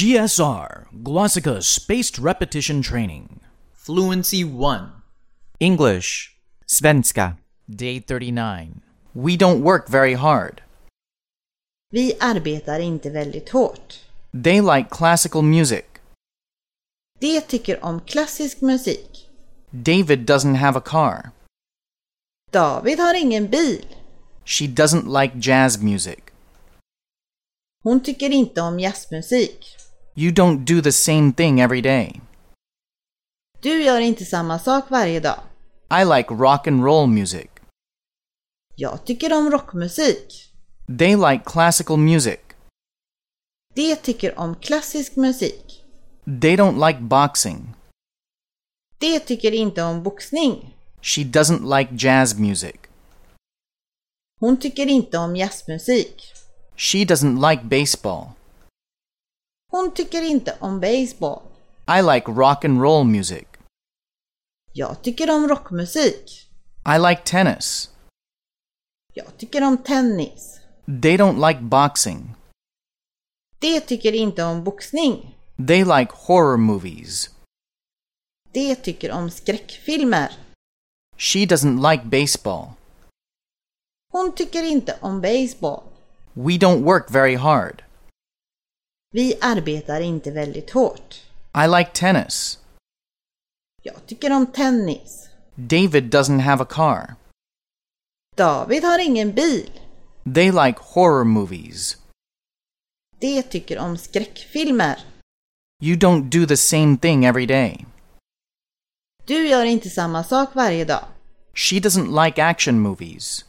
GSR, Glossika Spaced Repetition Training. Fluency 1. English. Svenska. Day 39. We don't work very hard. Vi arbetar inte väldigt hårt. They like classical music. De tycker om klassisk musik. David doesn't have a car. David har ingen bil. She doesn't like jazz music. Hon tycker inte om jazzmusik. You don't do the same thing every day. Du gör inte samma sak varje dag. I like rock and roll music. Jag tycker om rockmusik. They like classical music. De tycker om klassisk musik. They don't like boxing. De tycker inte om boxning. She doesn't like jazz music. Hon tycker inte om jazzmusik. She doesn't like baseball. Hon tycker inte om baseball. I like rock and roll music. Jag tycker om rockmusik. I like tennis. Jag tycker om tennis. They don't like boxing. De tycker inte om boxning. They like horror movies. De tycker om skräckfilmer. She doesn't like baseball. Hon tycker inte om baseball. We don't work very hard. Vi arbetar inte väldigt hårt. I like tennis. Jag tycker om tennis. David doesn't have a car. David har ingen bil. They like horror movies. De tycker om skräckfilmer. You don't do the same thing every day. Du gör inte samma sak varje dag. She doesn't like action movies.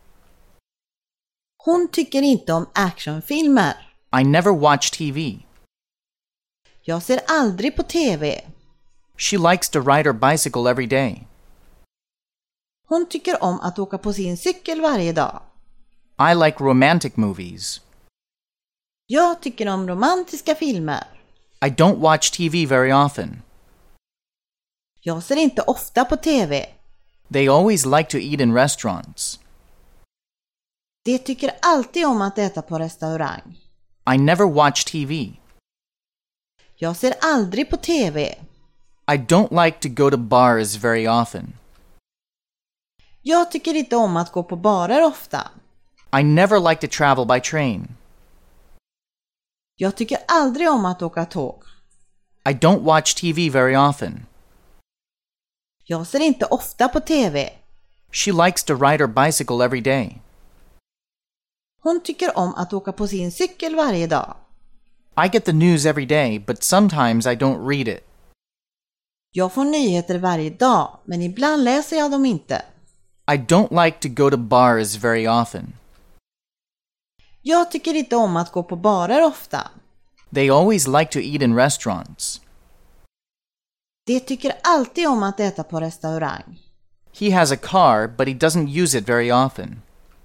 Hon tycker inte om actionfilmer. I never watch TV. Jag ser aldrig på TV. She likes to ride her bicycle every day. Hon tycker om att åka på sin cykel varje dag. I like romantic movies. Jag tycker om romantiska filmer. I don't watch TV very often. Jag ser inte ofta på TV. They always like to eat in restaurants. De tycker alltid om att äta på restaurang. I never watch TV. Jag ser aldrig på TV. I don't like to go to bars very often. Jag tycker inte om att gå på barer ofta. I never like to travel by train. Jag tycker aldrig om att åka tåg. I don't watch TV very often. Jag ser inte ofta på TV. She likes to ride her bicycle every day. Hon tycker om att åka på sin cykel varje dag. I get the news every day, but sometimes I don't read it. Jag får nyheter varje dag, men ibland läser jag dem inte. I don't like to go to bars very often. Jag tycker inte om att gå på barer ofta. They always like to eat in restaurants. De tycker alltid om att äta på restaurang. He has a car, but he doesn't use it very often.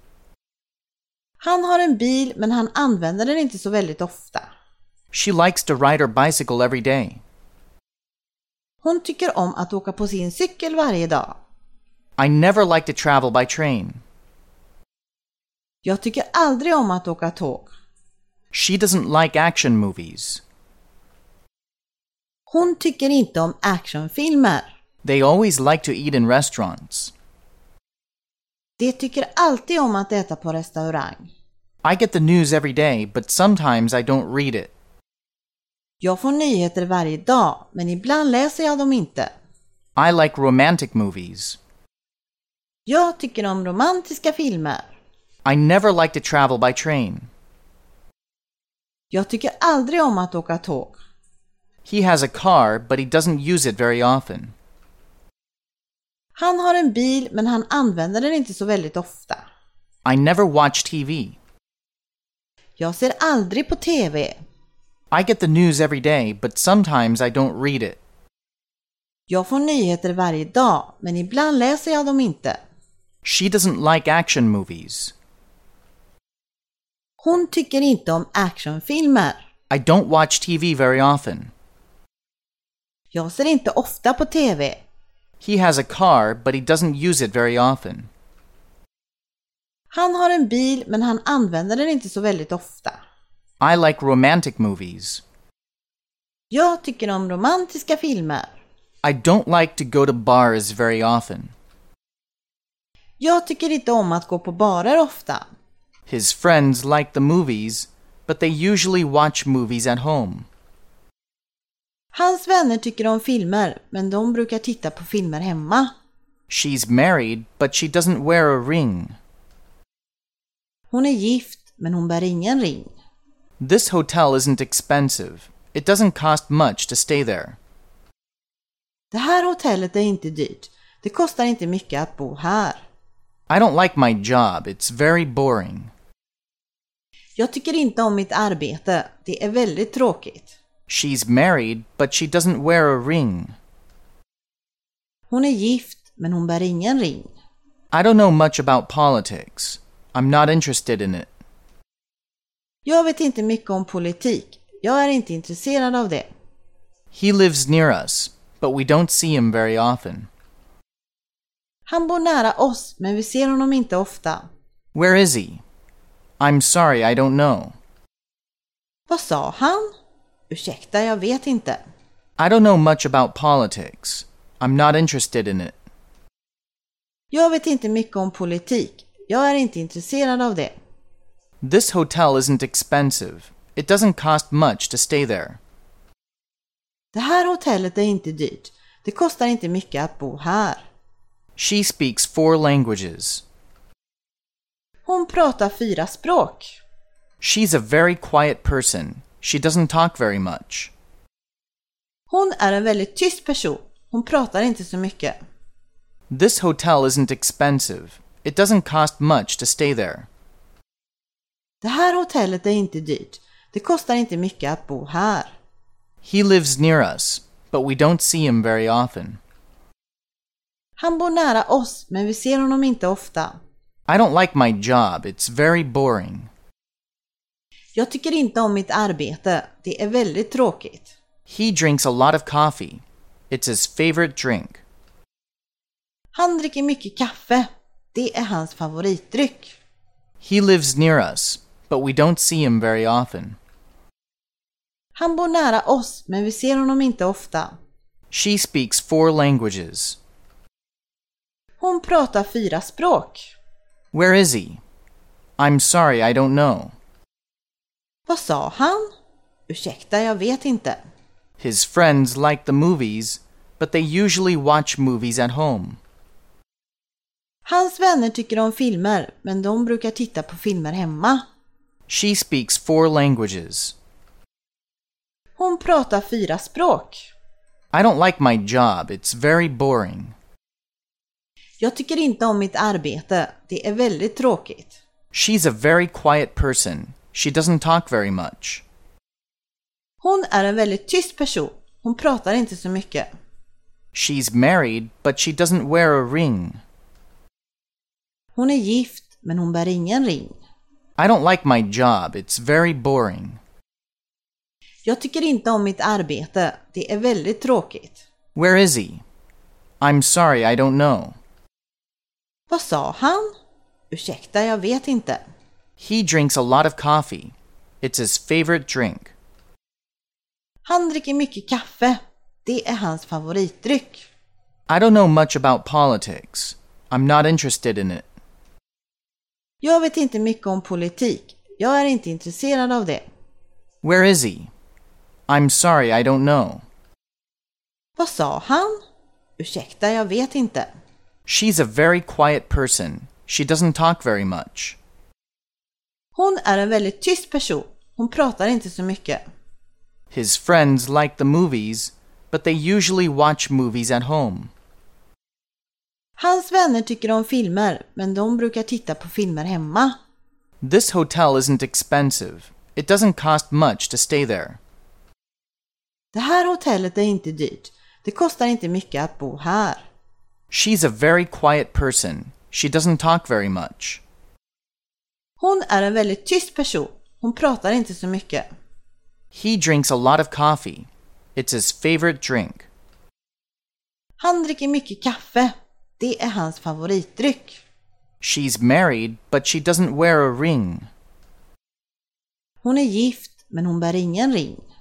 Han har en bil, men han använder den inte så väldigt ofta. She likes to ride her bicycle every day. Hon tycker om att åka på sin cykel varje dag. I never like to travel by train. Jag tycker aldrig om att åka tåg. She doesn't like action movies. Hon tycker inte om actionfilmer. They always like to eat in restaurants. De tycker alltid om att äta på restaurang. I get the news every day, but sometimes I don't read it. Jag får nyheter varje dag, men ibland läser jag dem inte. I like romantic movies. Jag tycker om romantiska filmer. I never like to travel by train. Jag tycker aldrig om att åka tåg. He has a car, but he doesn't use it very often. Han har en bil, men han använder den inte så väldigt ofta. I never watch TV. Jag ser aldrig på TV. I get the news every day, but sometimes I don't read it. Jag får nyheter varje dag, men ibland läser jag dem inte. She doesn't like action movies. Hon tycker inte om actionfilmer. I don't watch TV very often. Jag ser inte ofta på TV. He has a car, but he doesn't use it very often. Han har en bil, men han använder den inte så väldigt ofta. I like romantic movies. Jag tycker om romantiska filmer. I don't like to go to bars very often. Jag tycker inte om att gå på barer ofta. His friends like the movies, but they usually watch movies at home. Hans vänner tycker om filmer, men de brukar titta på filmer hemma. She's married, but she doesn't wear a ring. Hon är gift, men hon bär ingen ring. This hotel isn't expensive. It doesn't cost much to stay there. Det här hotellet är inte dyrt. Det kostar inte mycket att bo här. I don't like my job. It's very boring. Jag tycker inte om mitt arbete. Det är väldigt tråkigt. She's married, but she doesn't wear a ring. Hon är gift, men hon bär ingen ring. I don't know much about politics. I'm not interested in it. Jag vet inte mycket om politik. Jag är inte intresserad av det. He lives near us, but we don't see him very often. Han bor nära oss, men vi ser honom inte ofta. Where is he? I'm sorry, I don't know. Vad sa han? Ursäkta, jag vet inte. I don't know much about politics. I'm not interested in it. Jag vet inte mycket om politik. Jag är inte intresserad av det. This hotel isn't expensive. It doesn't cost much to stay there. Det här hotellet är inte dyrt. Det kostar inte mycket att bo här. She speaks 4 languages. Hon pratar 4 språk. She's a very quiet person. She doesn't talk very much. Hon är en väldigt tyst person. Hon pratar inte så mycket. This hotel isn't expensive. It doesn't cost much to stay there. Det här hotellet är inte dyrt. Det kostar inte mycket att bo här. He lives near us, but we don't see him very often. Han bor nära oss, men vi ser honom inte ofta. I don't like my job. It's very boring. Jag tycker inte om mitt arbete. Det är väldigt tråkigt. He drinks a lot of coffee. It's his favorite drink. Han dricker mycket kaffe. Det är hans favoritdryck. He lives near us, but we don't see him very often. Han bor nära oss, men vi ser honom inte ofta. She speaks 4 languages. Hon pratar 4 språk. Where is he? I'm sorry, I don't know. Vad sa han? Ursäkta, jag vet inte. His friends like the movies, but they usually watch movies at home. Hans vänner tycker om filmer, men de brukar titta på filmer hemma. She speaks 4 languages. Hon pratar 4 språk. I don't like my job. It's very boring. Jag tycker inte om mitt arbete. Det är väldigt tråkigt. She's a very quiet person. She doesn't talk very much. Hon är en väldigt tyst person. Hon pratar inte så mycket. She's married, but she doesn't wear a ring. Hon är gift, men hon bär ingen ring. I don't like my job. It's very boring. Jag tycker inte om mitt arbete. Det är väldigt tråkigt. Where is he? I'm sorry, I don't know. Vad sa han? Ursäkta, jag vet inte. He drinks a lot of coffee. It's his favorite drink. Han dricker mycket kaffe. Det är hans favoritdryck. I don't know much about politics. I'm not interested in it. Jag vet inte mycket om politik. Jag är inte intresserad av det. Where is he? I'm sorry, I don't know. Vad sa han? Ursäkta, jag vet inte. She's a very quiet person. She doesn't talk very much. Hon är en väldigt tyst person. Hon pratar inte så mycket. His friends like the movies, but they usually watch movies at home. Hans vänner tycker om filmer, men de brukar titta på filmer hemma. This hotel isn't expensive. It doesn't cost much to stay there. Det här hotellet är inte dyrt. Det kostar inte mycket att bo här. She's a very quiet person. She doesn't talk very much. Hon är en väldigt tyst person. Hon pratar inte så mycket. He drinks a lot of coffee. It's his favorite drink. Han dricker mycket kaffe. Det är hans favoritdryck. She's married, but she doesn't wear a ring. Hon är gift, men hon bär ingen ring.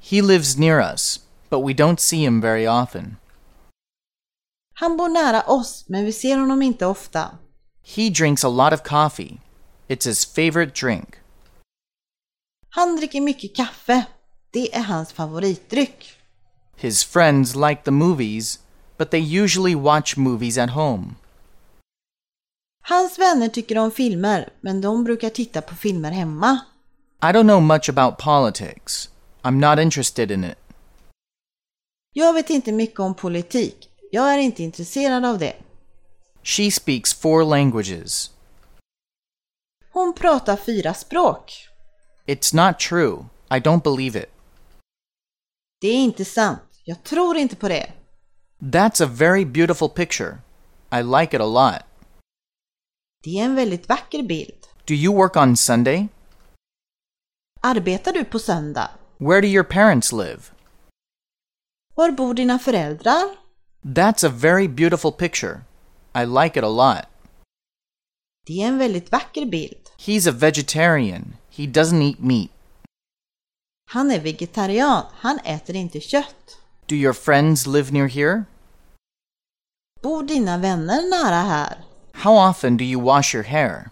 He lives near us, but we don't see him very often. Han bor nära oss, men vi ser honom inte ofta. He drinks a lot of coffee. It's his favorite drink. Han dricker mycket kaffe. Det är hans favoritdryck. His friends like the movies, but they usually watch movies at home. Hans vänner tycker om filmer, men de brukar titta på filmer hemma. I don't know much about politics. I'm not interested in it. Jag vet inte mycket om politik. Jag är inte intresserad av det. She speaks 4 languages. Hon pratar 4 språk. It's not true. I don't believe it. Det är inte sant. Jag tror inte på det. That's a very beautiful picture. I like it a lot. Det är en väldigt vacker bild. Do you work on Sunday? Arbetar du på söndag? Where do your parents live? Var bor dina föräldrar? That's a very beautiful picture. I like it a lot. Det är en väldigt vacker bild. He's a vegetarian. He doesn't eat meat. Han är vegetarian. Han äter inte kött. Do your friends live near here? Bor dina vänner nära här? How often do you wash your hair?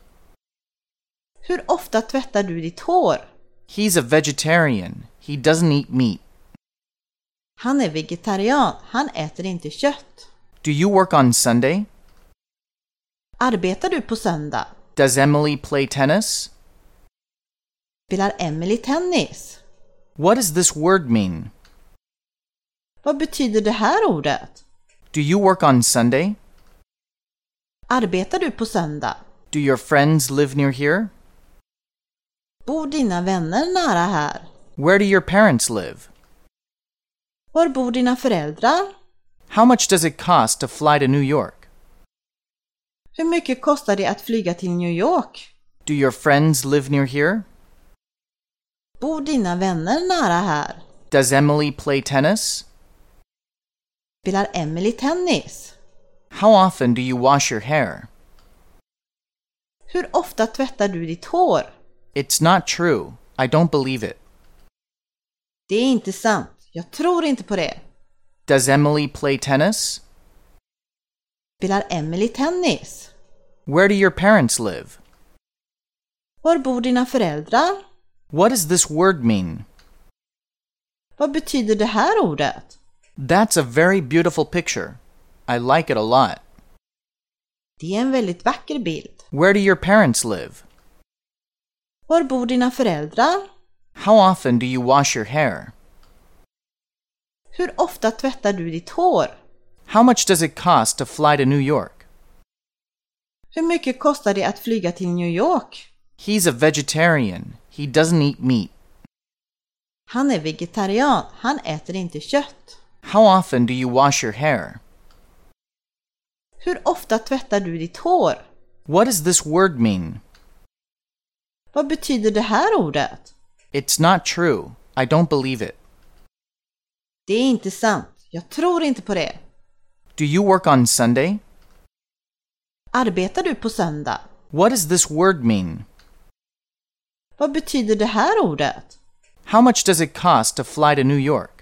Hur ofta tvättar du ditt hår? He's a vegetarian. He doesn't eat meat. Han är vegetarian. Han äter inte kött. Do you work on Sunday? Arbetar du på söndag? Does Emily play tennis? Spelar Emily tennis? What does this word mean? Vad betyder det här ordet? Do you work on Sunday? Arbetar du på söndag? Do your friends live near here? Bor dina vänner nära här? Where do your parents live? Var bor dina föräldrar? How much does it cost to fly to New York? Hur mycket kostar det att flyga till New York? Do your friends live near here? Bor dina vänner nära här? Does Emily play tennis? Spelar Emily tennis? How often do you wash your hair? Hur ofta tvättar du ditt hår? It's not true. I don't believe it. Det är inte sant. Jag tror inte på det. Does Emily play tennis? Spelar Emily tennis? Where do your parents live? Var bor dina föräldrar? What does this word mean? Vad betyder det här ordet? That's a very beautiful picture. I like it a lot. Det är en väldigt vacker bild. Where do your parents live? Var bor dina föräldrar? How often do you wash your hair? Hur ofta tvättar du ditt hår? How much does it cost to fly to New York? Hur mycket kostar det att flyga till New York? He's a vegetarian. He doesn't eat meat. Han är vegetarian. Han äter inte kött. How often do you wash your hair? Hur ofta tvättar du ditt hår? What does this word mean? Vad betyder det här ordet? It's not true. I don't believe it. Det är inte sant. Jag tror inte på det. Do you work on Sunday? Arbetar du på söndag? What does this word mean? Vad betyder det här ordet? How much does it cost to fly to New York?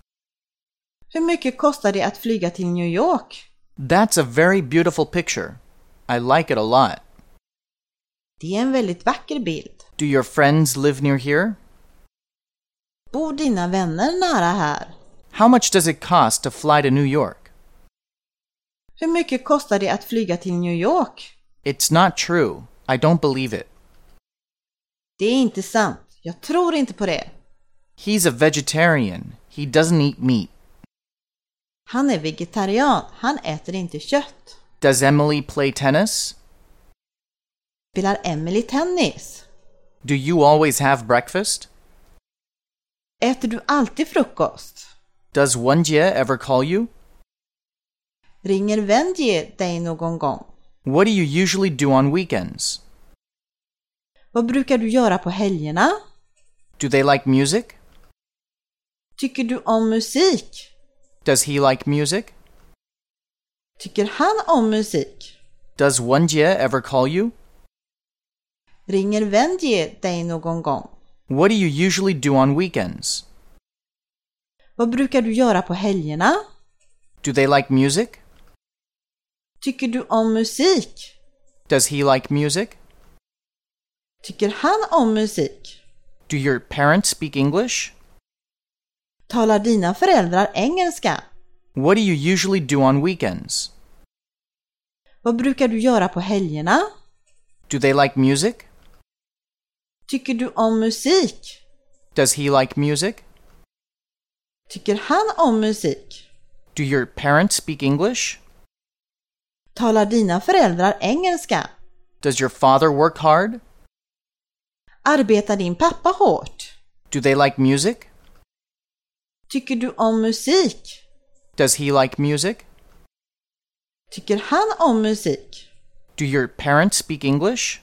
Hur mycket kostar det att flyga till New York? That's a very beautiful picture. I like it a lot. Det är en väldigt vacker bild. Do your friends live near here? Bor dina vänner nära här? How much does it cost to fly to New York? Hur mycket kostar det att flyga till New York? It's not true. I don't believe it. Det är inte sant. Jag tror inte på det. He's a vegetarian. He doesn't eat meat. Han är vegetarian. Han äter inte kött. Does Emily play tennis? Spelar Emily tennis? Do you always have breakfast? Äter du alltid frukost? Does Wenjie ever call you? Ringer Wenjie dig någon gång? What do you usually do on weekends? Vad brukar du göra på helgerna? Do they like music? Tycker du om musik? Does he like music? Tycker han om musik? Does Wenjie ever call you? Ringer Wenjie dig någon gång? What do you usually do on weekends? Vad brukar du göra på helgerna? Do they like music? Tycker du om musik? Does he like music? Tycker han om musik? Do your parents speak English? Talar dina föräldrar engelska? What do you usually do on weekends? Vad brukar du göra på helgerna? Do they like music? Tycker du om musik? Does he like music? Tycker han om musik? Do your parents speak English? Talar dina föräldrar engelska? Does your father work hard? Arbetar din pappa hårt? Do they like music? Tycker du om musik? Does he like music? Tycker han om musik? Do your parents speak English?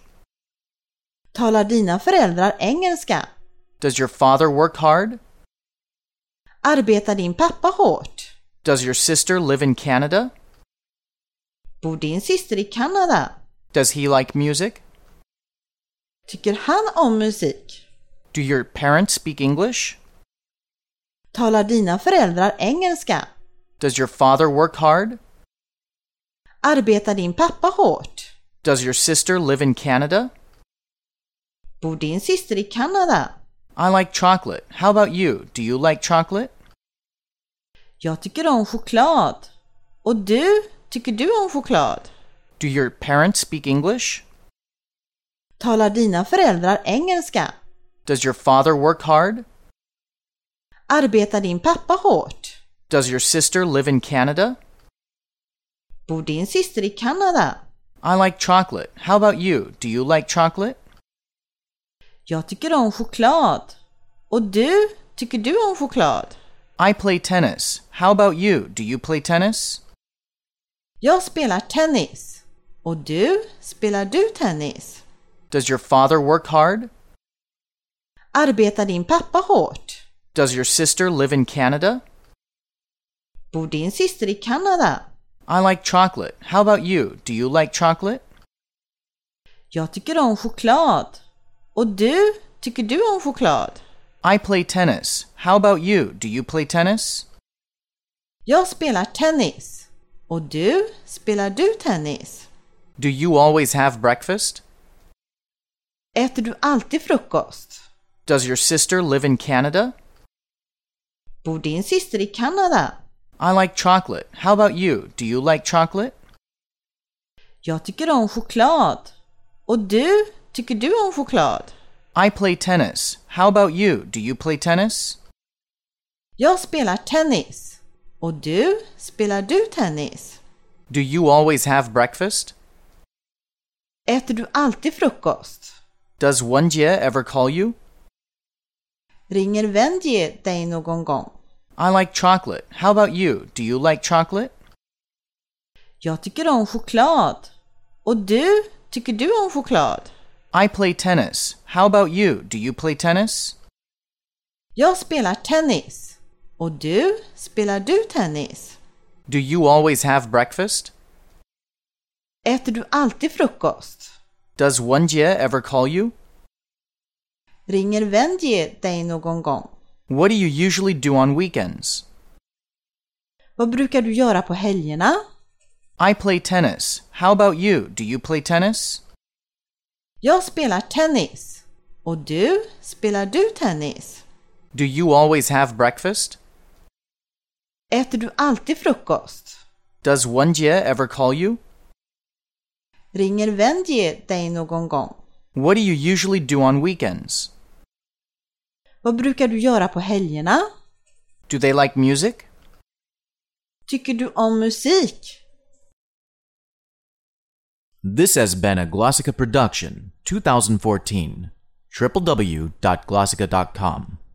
Talar dina föräldrar engelska? Does your father work hard? Arbetar din pappa hårt? Does your sister live in Canada? Bor din syster i Kanada? Does he like music? Tycker han om musik? Do your parents speak English? Talar dina föräldrar engelska? Does your father work hard? Arbetar din pappa hårt? Does your sister live in Canada? Bor din syster i Kanada? I like chocolate. How about you? Do you like chocolate? Jag tycker om choklad. Och du? Tycker du om choklad? Do your parents speak English? Talar dina föräldrar engelska? Does your father work hard? Arbetar din pappa hårt? Does your sister live in Canada? Bor din syster i Kanada? I like chocolate. How about you? Do you like chocolate? Jag tycker om choklad. Och du? Tycker du om choklad? I play tennis. How about you? Do you play tennis? Jag spelar tennis. Och du? Spelar du tennis? Does your father work hard? Arbetar din pappa hårt? Does your sister live in Canada? Bor din syster i Kanada? I like chocolate. How about you? Do you like chocolate? Jag tycker om choklad. Och du? Tycker du om choklad? I play tennis. How about you? Do you play tennis? Jag spelar tennis. Och du? Spelar du tennis? Do you always have breakfast? Äter du alltid frukost? Does your sister live in Canada? Bor din syster i Kanada? I like chocolate. How about you? Do you like chocolate? Jag tycker om choklad. Och du? Tycker du om choklad? I play tennis. How about you? Do you play tennis? Jag spelar tennis. Och du? Spelar du tennis? Do you always have breakfast? Äter du alltid frukost? Does Wenjie ever call you? Ringer Wenjie dig någon gång? I like chocolate. How about you? Do you like chocolate? Jag tycker om choklad. Och du? Tycker du om choklad? I play tennis. How about you? Do you play tennis? Jag spelar tennis. Och du? Spelar du tennis? Do you always have breakfast? Äter du alltid frukost? Does Wenjie ever call you? Ringer Wenjie dig någon gång? What do you usually do on weekends? Vad brukar du göra på helgerna? I play tennis. How about you? Do you play tennis? Jag spelar tennis. Och du? Spelar du tennis? Do you always have breakfast? Äter du alltid frukost? Does Wenjie ever call you? Ringer Wenjie dig någon gång? What do you usually do on weekends? Vad brukar du göra på helgerna? Do they like music? Tycker du om musik? This has been a Glossica production, 2014. www.glossica.com